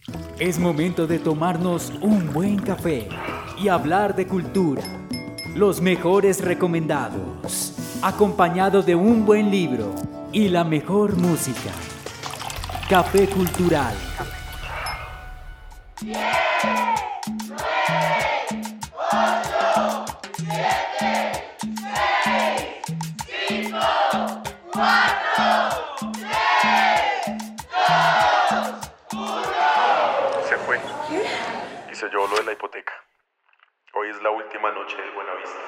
Es momento de tomarnos un buen café y hablar de cultura. Los mejores recomendados, acompañado de un buen libro y la mejor música. Café Cultural. Se fue. Y se llevó lo de la hipoteca. Hoy es la última noche del Buenavista.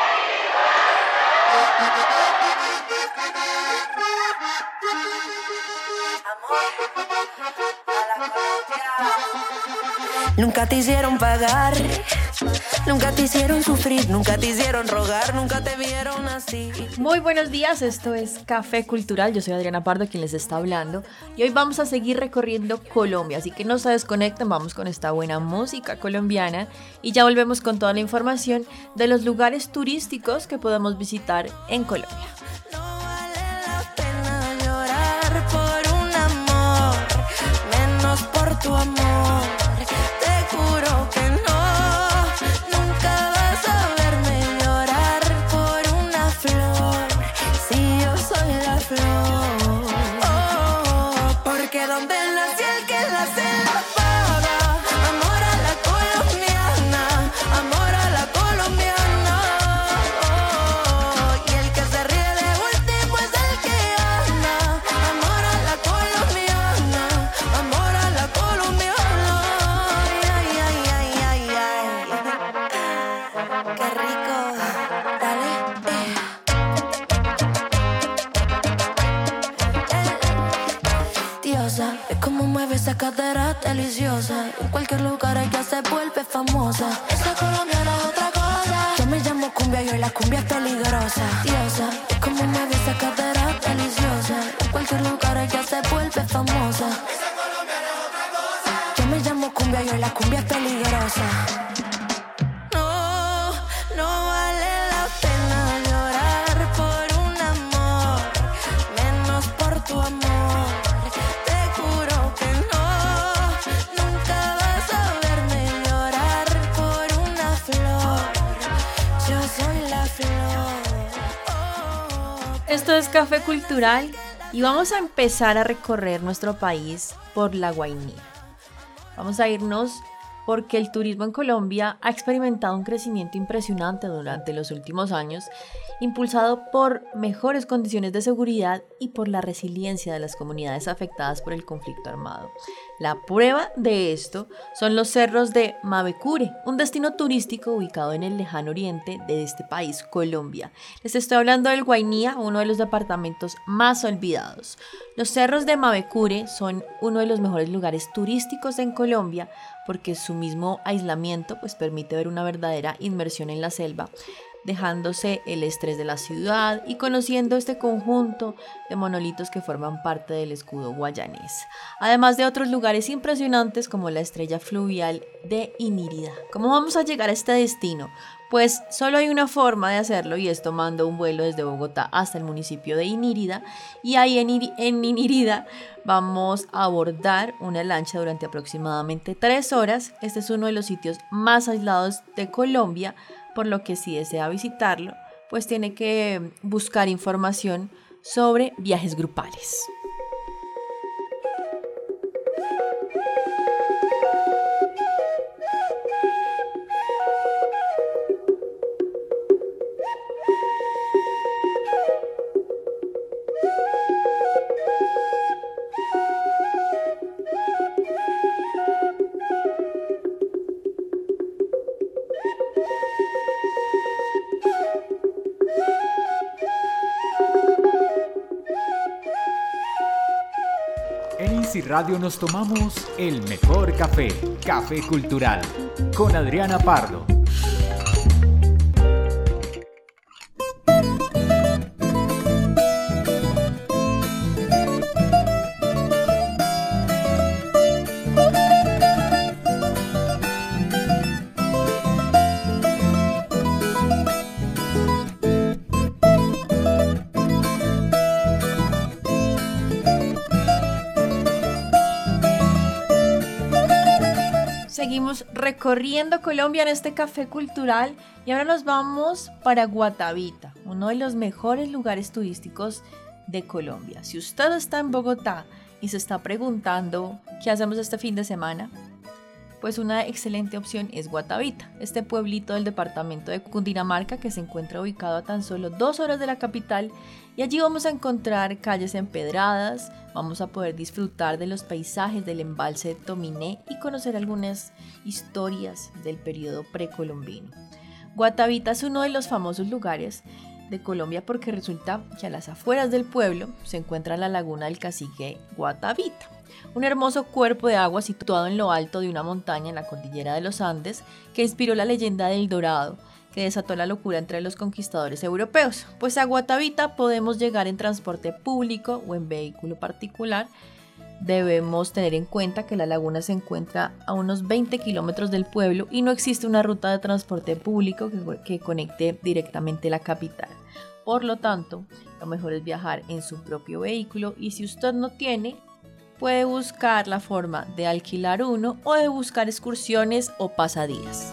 Nunca te hicieron pagar, nunca te hicieron sufrir, nunca te hicieron rogar, nunca te vieron así. Muy buenos días, esto es Café Cultural, yo soy Adriana Pardo quien les está hablando y hoy vamos a seguir recorriendo Colombia, así que no se desconecten, vamos con esta buena música colombiana y ya volvemos con toda la información de los lugares turísticos que podemos visitar en Colombia. No vale la pena llorar por un amor, menos por tu amor. Te juro que no, nunca vas a verme llorar por una flor, si yo soy la flor. Oh, porque donde nació el que nace la paga. Amor a la colombiana, amor a la colombiana. Oh, y el que se ríe de último es el que gana. Amor a la colombiana, amor a la colombiana. Ay, ay, ay, ay, ay. Qué rico, dale. Diosa, ve cómo mueve esa cadera deliciosa. En cualquier lugar ella se vuelve famosa. Esa colombiana es otra cosa. Yo me llamo cumbia y hoy la cumbia es peligrosa. Diosa, ve cómo mueve esa cadera deliciosa. En cualquier lugar ella se vuelve famosa. Esa colombiana es otra cosa. Yo me llamo cumbia y hoy la cumbia es peligrosa. No, no vale la pena llorar por un amor, menos por tu amor. Te juro que no, nunca vas a verme llorar por una flor. Yo soy la flor. Oh, Esto es Café Cultural y vamos a empezar a recorrer nuestro país por la Guainía. Vamos a irnos porque el turismo en Colombia ha experimentado un crecimiento impresionante durante los últimos años, impulsado por mejores condiciones de seguridad y por la resiliencia de las comunidades afectadas por el conflicto armado. La prueba de esto son los cerros de Mavecure, un destino turístico ubicado en el lejano oriente de este país, Colombia. Les estoy hablando del Guainía, uno de los departamentos más olvidados. Los cerros de Mavecure son uno de los mejores lugares turísticos en Colombia porque su mismo aislamiento permite ver una verdadera inmersión en la selva, dejándose el estrés de la ciudad y conociendo este conjunto de monolitos que forman parte del escudo guayanés. Además de otros lugares impresionantes como la estrella fluvial de Inírida. ¿Cómo vamos a llegar a este destino? Pues solo hay una forma de hacerlo y es tomando un vuelo desde Bogotá hasta el municipio de Inírida y ahí en Inírida vamos a abordar una lancha durante aproximadamente 3 horas. Este es uno de los sitios más aislados de Colombia, por lo que si desea visitarlo, pues tiene que buscar información sobre viajes grupales. En Easy Radio nos tomamos el mejor café, Café Cultural, con Adriana Pardo. Seguimos recorriendo Colombia en este café cultural y ahora nos vamos para Guatavita, uno de los mejores lugares turísticos de Colombia. Si usted está en Bogotá y se está preguntando qué hacemos este fin de semana, pues una excelente opción es Guatavita, este pueblito del departamento de Cundinamarca que se encuentra ubicado a tan solo 2 horas de la capital, y allí vamos a encontrar calles empedradas, vamos a poder disfrutar de los paisajes del embalse de Tominé y conocer algunas historias del periodo precolombino. Guatavita es uno de los famosos lugares de Colombia porque resulta que a las afueras del pueblo se encuentra la laguna del cacique Guatavita, un hermoso cuerpo de agua situado en lo alto de una montaña en la cordillera de los Andes que inspiró la leyenda del Dorado, que desató la locura entre los conquistadores europeos. Pues a Guatavita podemos llegar en transporte público o en vehículo particular. Debemos tener en cuenta que la laguna se encuentra a unos 20 kilómetros del pueblo y no existe una ruta de transporte público que conecte directamente la capital. Por lo tanto, lo mejor es viajar en su propio vehículo, y si usted no tiene, puede buscar la forma de alquilar uno o de buscar excursiones o pasadías.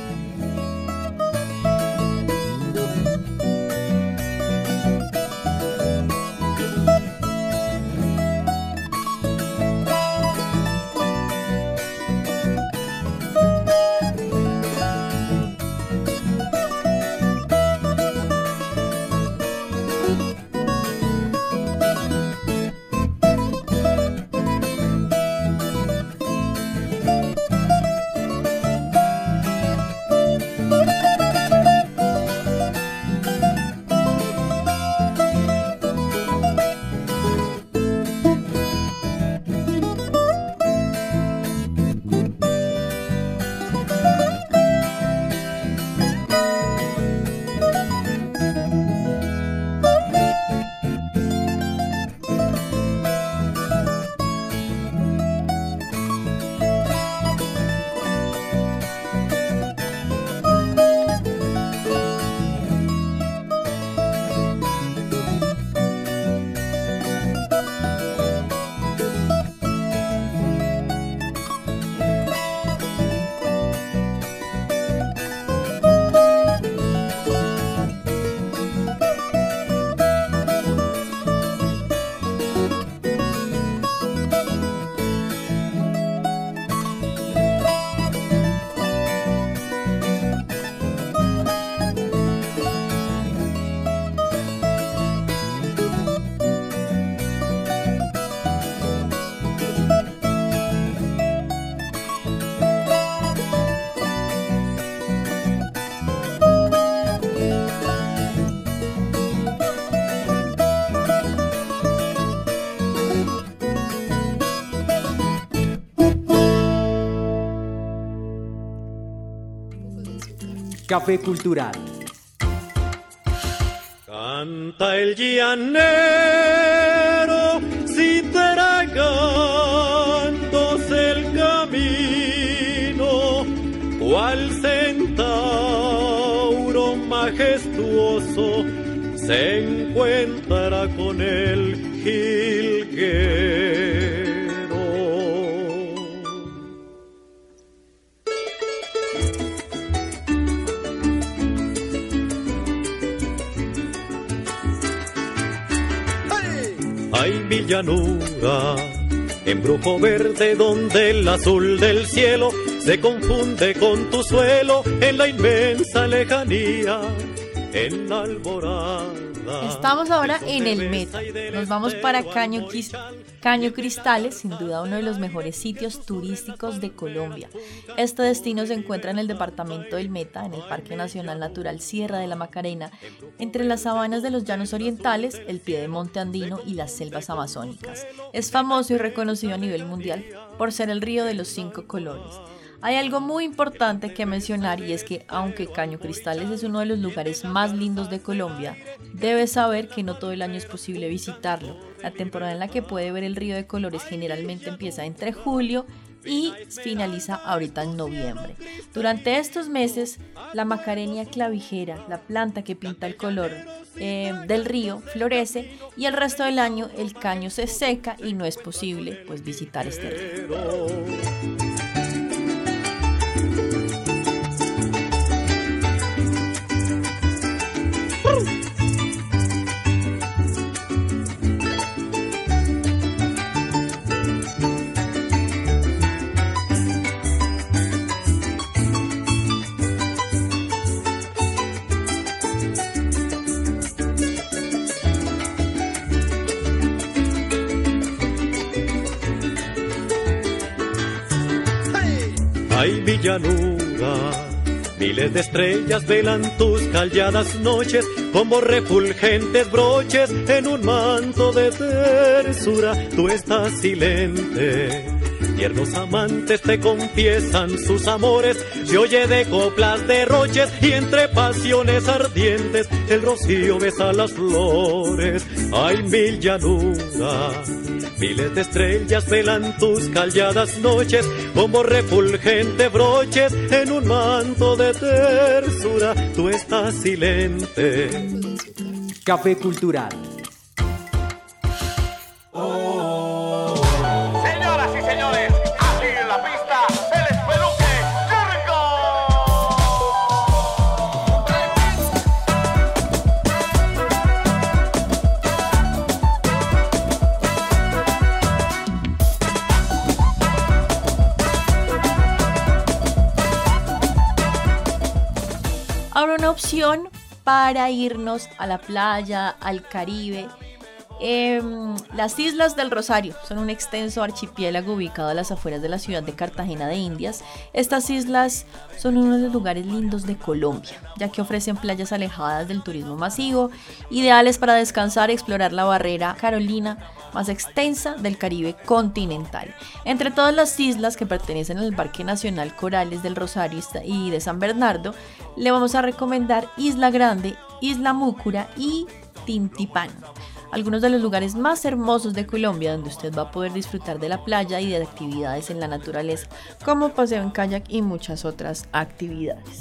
Café Cultural. Canta el llanero, citragándose el camino, cual centauro majestuoso se encuentra con el jilguero. Hay mil llanuras, embrujo verde donde el azul del cielo se confunde con tu suelo en la inmensa lejanía, en la alborada. Estamos ahora en el Meta. Nos vamos para Caño Cristales, sin duda uno de los mejores sitios turísticos de Colombia. Este destino se encuentra en el departamento del Meta, en el Parque Nacional Natural Sierra de la Macarena, entre las sabanas de los llanos orientales, el piedemonte andino y las selvas amazónicas. Es famoso y reconocido a nivel mundial por ser el río de los 5 colores. Hay algo muy importante que mencionar, y es que aunque Caño Cristales es uno de los lugares más lindos de Colombia, debes saber que no todo el año es posible visitarlo. La temporada en la que puede ver el río de colores generalmente empieza entre julio y finaliza ahorita en noviembre. Durante estos meses, la Macarenia clavijera, la planta que pinta el color del río, florece, y el resto del año el caño se seca y no es posible pues visitar este río. Ay, Villanueva, miles de estrellas velan tus calladas noches como refulgentes broches en un manto de tersura. Tú estás silente. Tiernos amantes te confiesan sus amores, se oye de coplas derroches y entre pasiones ardientes el rocío besa las flores. Ay, mil llanuras, miles de estrellas velan tus calladas noches como refulgentes broches en un manto de tersura. Tú estás silente. Café Cultural. Ahora una opción para irnos a la playa, al Caribe. Las Islas del Rosario son un extenso archipiélago ubicado a las afueras de la ciudad de Cartagena de Indias. Estas islas son uno de los lugares lindos de Colombia, ya que ofrecen playas alejadas del turismo masivo, ideales para descansar y explorar la barrera Carolina más extensa del Caribe continental. Entre todas las islas que pertenecen al Parque Nacional Corales del Rosario y de San Bernardo, le vamos a recomendar Isla Grande, Isla Múcura y Tintipán, algunos de los lugares más hermosos de Colombia, donde usted va a poder disfrutar de la playa y de actividades en la naturaleza, como paseo en kayak y muchas otras actividades.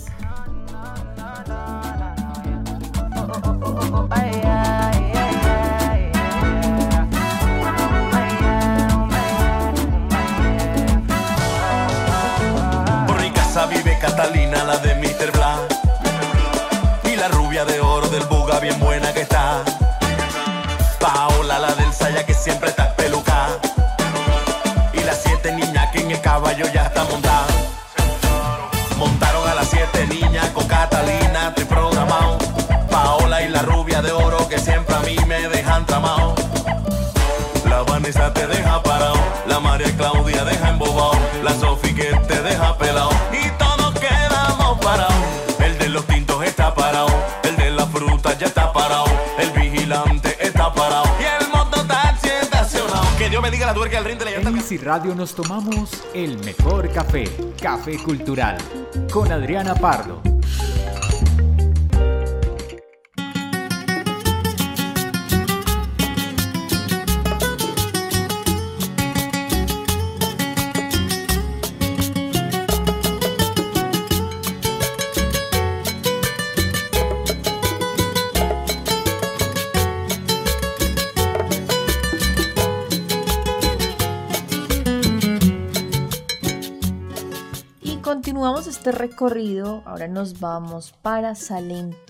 Por mi casa vive Catalina, la de Mr. Blas, y la rubia de oro del Buga, bien buena que está. Paola, la del Saya, que siempre está pelucada. Y las 7 niñas que en el caballo ya está montada. Montaron a las 7 niñas con Catalina, estoy programado. Paola y la rubia de oro que siempre a mí me dejan tramado. La Vanessa te deja parado, la María Claudia deja embobado, la Sofi que te deja pelado. Y todos quedamos parados. El de los tintos está parado, el de la fruta ya está parado, el vigilante está parado y el mototaxi estacionado. Que Dios me diga la tuerca del rin de la llanta. En Easy Radio nos tomamos el mejor café, Café Cultural, con Adriana Pardo. Continuamos este recorrido, ahora nos vamos para Salento.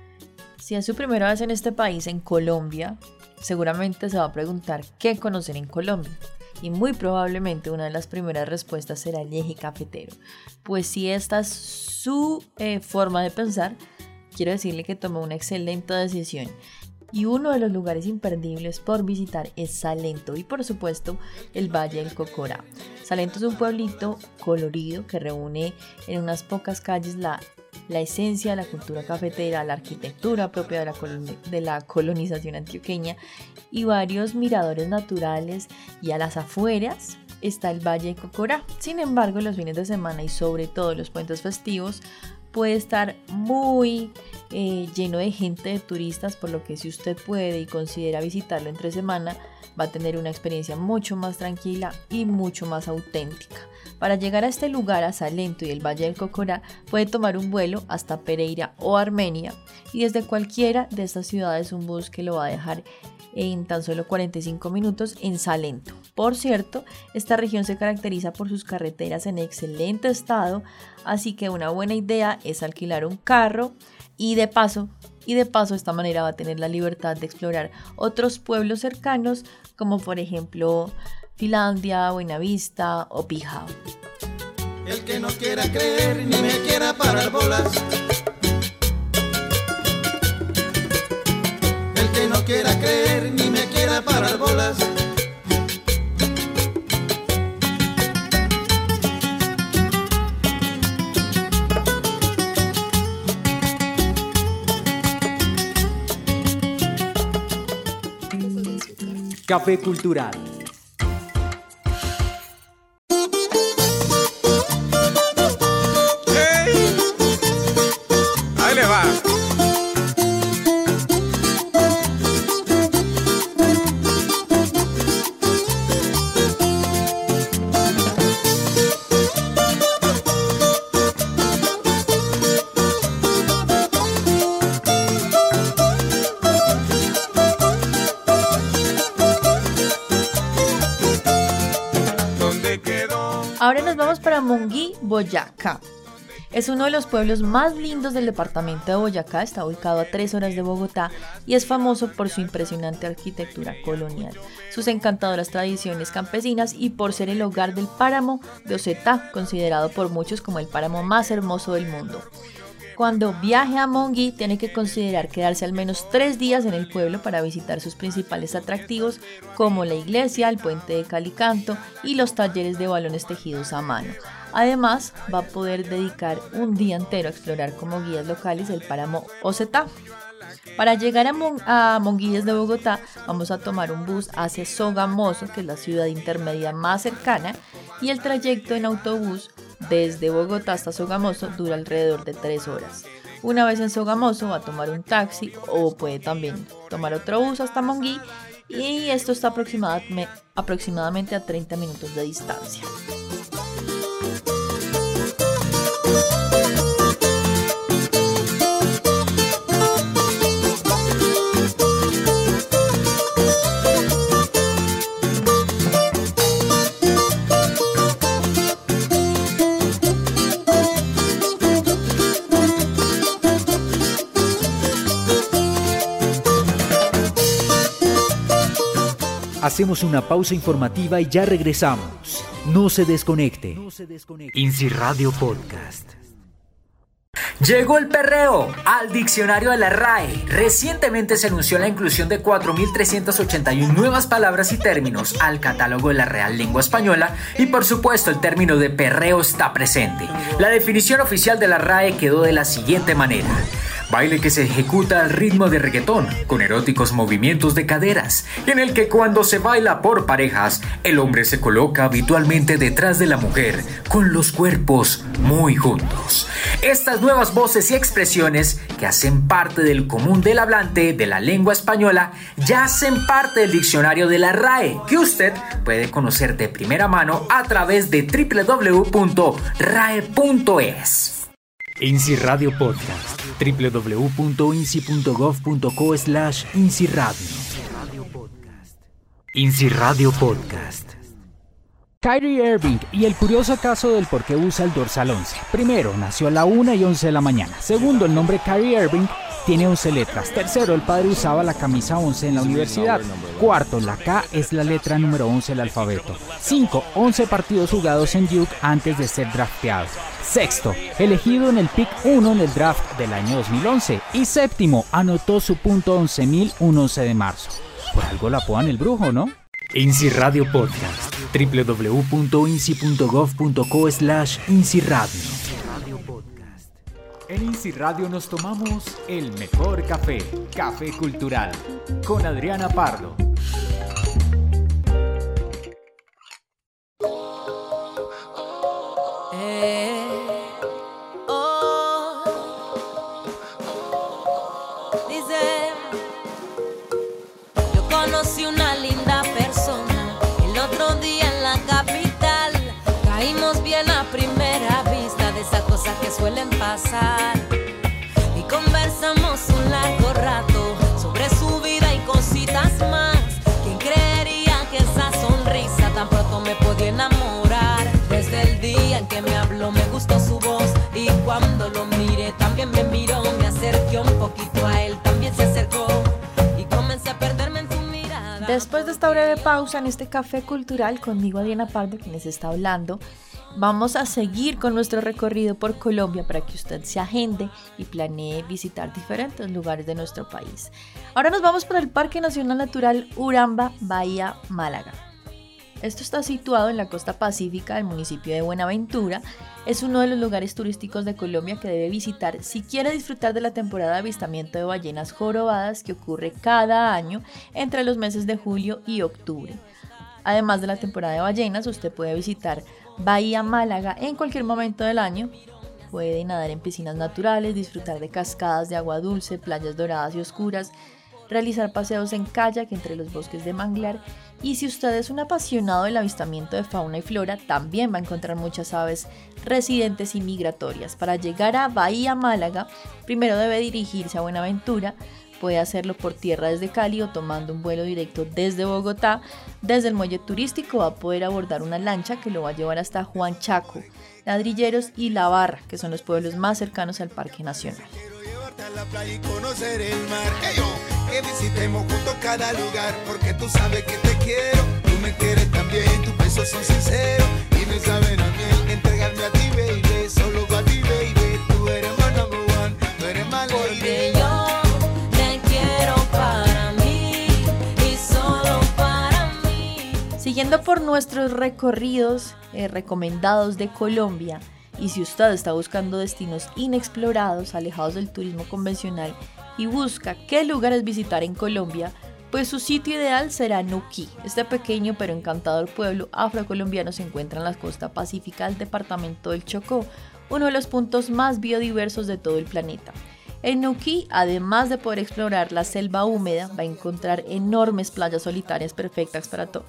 Si es su primera vez en este país, en Colombia, seguramente se va a preguntar qué conocer en Colombia. Y muy probablemente una de las primeras respuestas será el eje cafetero. Pues si esta es su forma de pensar, quiero decirle que tomó una excelente decisión. Y uno de los lugares imperdibles por visitar es Salento y por supuesto el Valle del Cocora. Salento es un pueblito colorido que reúne en unas pocas calles la esencia de la cultura cafetera, la arquitectura propia de la colonización antioqueña y varios miradores naturales, y a las afueras está el Valle del Cocora. Sin embargo, los fines de semana y sobre todo los puentes festivos puede estar muy lleno de gente, de turistas, por lo que si usted puede y considera visitarlo entre semana, va a tener una experiencia mucho más tranquila y mucho más auténtica. Para llegar a este lugar, a Salento y el Valle del Cocora, puede tomar un vuelo hasta Pereira o Armenia, y desde cualquiera de estas ciudades un bus que lo va a dejar en tan solo 45 minutos en Salento. Por cierto, esta región se caracteriza por sus carreteras en excelente estado, así que una buena idea es alquilar un carro y de paso de esta manera va a tener la libertad de explorar otros pueblos cercanos, como por ejemplo Finlandia, Buenavista o Pijao. El que no quiera creer ni me quiera parar bolas, el que no quiera creer ni me quiera parar bolas, Café Cultural. Ahí les va. Ahora nos vamos para Monguí, Boyacá. Es uno de los pueblos más lindos del departamento de Boyacá, está ubicado a 3 horas de Bogotá y es famoso por su impresionante arquitectura colonial, sus encantadoras tradiciones campesinas y por ser el hogar del páramo de Osetá, considerado por muchos como el páramo más hermoso del mundo. Cuando viaje a Monguí, tiene que considerar quedarse al menos 3 días en el pueblo para visitar sus principales atractivos como la iglesia, el puente de Calicanto y los talleres de balones tejidos a mano. Además, va a poder dedicar un día entero a explorar como guías locales el páramo Osetá. Para llegar a Monguí desde Bogotá, vamos a tomar un bus hacia Sogamoso, que es la ciudad intermedia más cercana, y el trayecto en autobús desde Bogotá hasta Sogamoso dura alrededor de 3 horas. Una vez en Sogamoso va a tomar un taxi o puede también tomar otro bus hasta Monguí, y esto está aproximadamente a 30 minutos de distancia. Hacemos una pausa informativa y ya regresamos. No se desconecte. INSI Radio Podcast. Llegó el perreo al diccionario de la RAE. Recientemente se anunció la inclusión de 4.381 nuevas palabras y términos al catálogo de la Real Lengua Española y por supuesto el término de perreo está presente. La definición oficial de la RAE quedó de la siguiente manera: baile que se ejecuta al ritmo de reggaetón, con eróticos movimientos de caderas, en el que cuando se baila por parejas, el hombre se coloca habitualmente detrás de la mujer, con los cuerpos muy juntos. Estas nuevas voces y expresiones, que hacen parte del común del hablante de la lengua española, ya hacen parte del diccionario de la RAE, que usted puede conocer de primera mano a través de www.rae.es. INSI Radio Podcast, www.insi.gov.co/INSI Radio. INSI Radio Podcast. Kyrie Irving y el curioso caso del por qué usa el dorsal 11. Primero, nació a la 1:11 de la mañana. Segundo, el nombre Kyrie Irving tiene 11 letras. Tercero, el padre usaba la camisa 11 en la universidad. Cuarto, la K es la letra número 11 del alfabeto. 5. 11 partidos jugados en Duke antes de ser drafteado. Sexto, elegido en el pick 1 en el draft del año 2011. Y séptimo, anotó su punto 11.000 un 11 de marzo. Por algo la apodan el brujo, ¿no? INSI Radio Podcast, www.insi.gov.co/INSI Radio. En INSI Radio nos tomamos el mejor café, Café Cultural, con Adriana Pardo. Dice, yo conocí una linda persona el otro día en la capital. Caímos bien a primera vista, de esas cosas que suelen pasar. Y conversamos un largo rato sobre su vida y cositas más. ¿Quién creería que esa sonrisa tan pronto me podía enamorar? Desde el día en que me habló me gustó su voz, y cuando lo miré también me miró. Me acerqué un poquito a él, también se acercó, y comencé a perderme en su mirada. Después de esta breve pausa en este Café Cultural, conmigo Adriana Pardo, quien les está hablando, vamos a seguir con nuestro recorrido por Colombia para que usted se agende y planee visitar diferentes lugares de nuestro país. Ahora nos vamos para el Parque Nacional Natural Uramba, Bahía, Málaga. Esto está situado en la costa pacífica del municipio de Buenaventura. Es uno de los lugares turísticos de Colombia que debe visitar si quiere disfrutar de la temporada de avistamiento de ballenas jorobadas que ocurre cada año entre los meses de julio y octubre. Además de la temporada de ballenas, usted puede visitar Bahía Málaga en cualquier momento del año. Puede nadar en piscinas naturales, disfrutar de cascadas de agua dulce, playas doradas y oscuras, realizar paseos en kayak entre los bosques de manglar, y si usted es un apasionado del avistamiento de fauna y flora, también va a encontrar muchas aves residentes y migratorias. Para llegar a Bahía Málaga, primero debe dirigirse a Buenaventura. Puede hacerlo por tierra desde Cali o tomando un vuelo directo desde Bogotá. Desde el muelle turístico va a poder abordar una lancha que lo va a llevar hasta Juan Chaco, Ladrilleros y La Barra, que son los pueblos más cercanos al Parque Nacional. A la playa y conocer el mar. Que visitemos juntos cada lugar, porque tú sabes que te quiero, tú me quieres también, tus besos son sinceros y me saben a miel. Entregarme a ti, baby, solo para ti, baby. Tú eres my number one, tú eres my lady. Porque yo te quiero para mí y solo para mí. Siguiendo por nuestros recorridos recomendados de Colombia, y si usted está buscando destinos inexplorados, alejados del turismo convencional y busca qué lugares visitar en Colombia, pues su sitio ideal será Nuquí. Este pequeño pero encantador pueblo afrocolombiano se encuentra en la costa pacífica del departamento del Chocó, uno de los puntos más biodiversos de todo el planeta. En Nuquí, además de poder explorar la selva húmeda, va a encontrar enormes playas solitarias perfectas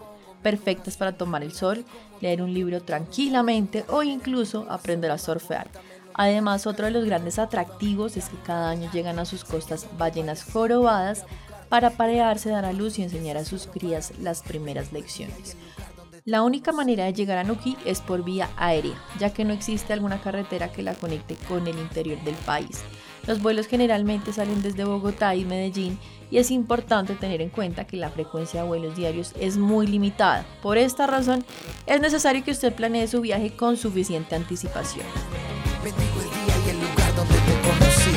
para tomar el sol, leer un libro tranquilamente o incluso aprender a surfear. Además, otro de los grandes atractivos es que cada año llegan a sus costas ballenas jorobadas para aparearse, dar a luz y enseñar a sus crías las primeras lecciones. La única manera de llegar a Nuquí es por vía aérea, ya que no existe alguna carretera que la conecte con el interior del país. Los vuelos generalmente salen desde Bogotá y Medellín, y es importante tener en cuenta que la frecuencia de vuelos diarios es muy limitada. Por esta razón, es necesario que usted planee su viaje con suficiente anticipación. Bendigo el día y el lugar donde te conocí.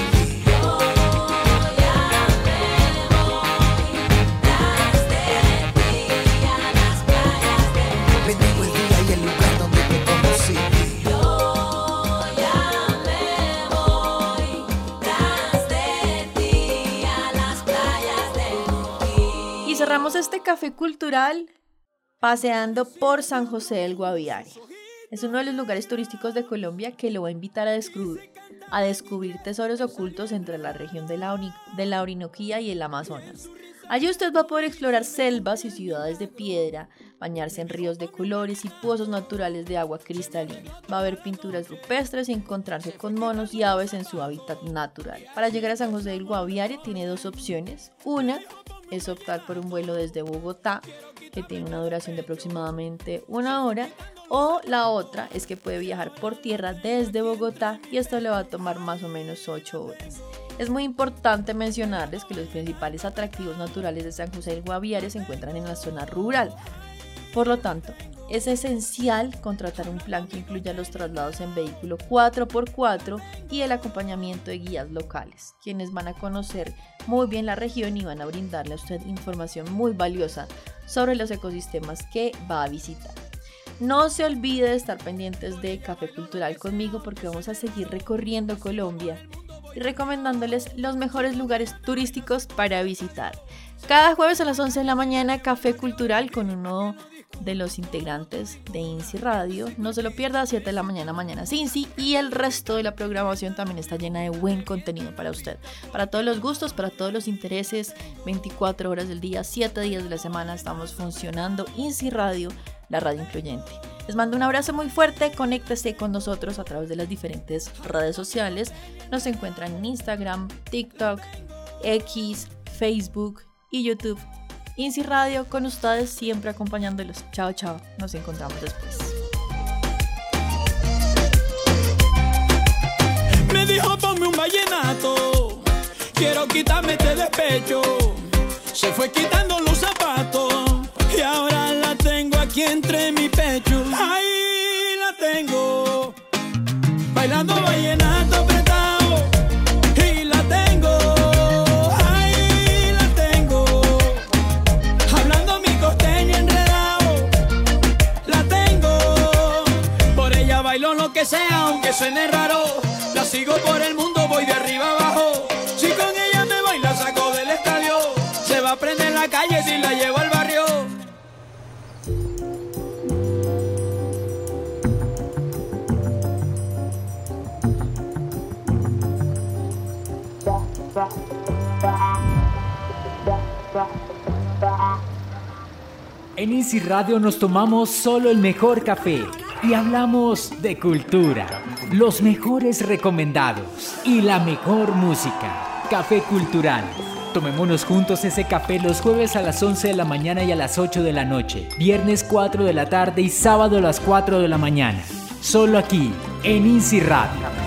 Bendigo el día y el lugar donde te conocí. Y cerramos este café cultural paseando por San José del Guaviare. Es uno de los lugares turísticos de Colombia que lo va a invitar a descubrir tesoros ocultos entre la región de la Orinoquía y el Amazonas. Allí usted va a poder explorar selvas y ciudades de piedra, bañarse en ríos de colores y pozos naturales de agua cristalina. Va a ver pinturas rupestres y encontrarse con monos y aves en su hábitat natural. Para llegar a San José del Guaviare tiene dos opciones. Una es optar por un vuelo desde Bogotá, que tiene una duración de aproximadamente 1 hora, o la otra es que puede viajar por tierra desde Bogotá y esto le va a tomar más o menos 8 horas. Es muy importante mencionarles que los principales atractivos naturales de San José del Guaviare se encuentran en la zona rural. Por lo tanto, es esencial contratar un plan que incluya los traslados en vehículo 4x4 y el acompañamiento de guías locales, quienes van a conocer muy bien la región y van a brindarle a usted información muy valiosa sobre los ecosistemas que va a visitar. No se olvide de estar pendientes de Café Cultural conmigo, porque vamos a seguir recorriendo Colombia y recomendándoles los mejores lugares turísticos para visitar. Cada jueves a las 11 de la mañana, Café Cultural con uno de los integrantes de INSI Radio. No se lo pierda, a 7 de la mañana, mañana INSI, y el resto de la programación también está llena de buen contenido para usted. Para todos los gustos, para todos los intereses, 24 horas del día, 7 días de la semana estamos funcionando. INSI Radio, la radio incluyente. Les mando un abrazo muy fuerte, conéctese con nosotros a través de las diferentes redes sociales. Nos encuentran en Instagram, TikTok, X, Facebook y YouTube. INSI Radio con ustedes, siempre acompañándolos. Chao, chao. Nos encontramos después. Me dijo ponme un vallenato, quiero quitarme este despecho. Se fue quitando los zapatos y ahora la tengo aquí entre mi pecho. Ahí la tengo, bailando vallenato apretado. Y la tengo, ahí la tengo, hablando mi costeño enredado. bailo lo que sea, aunque suene raro. La sigo por el mundo, voy de arriba abajo. Si con ella me voy, la saco del estadio. Se va a prender la calle si la llevo al barrio. En Easy Radio nos tomamos solo el mejor café y hablamos de cultura, los mejores recomendados y la mejor música. Café Cultural. Tomémonos juntos ese café los jueves a las 11 de la mañana y a las 8 de la noche, viernes 4 de la tarde y sábado a las 4 de la mañana. Solo aquí, en Easy Radio.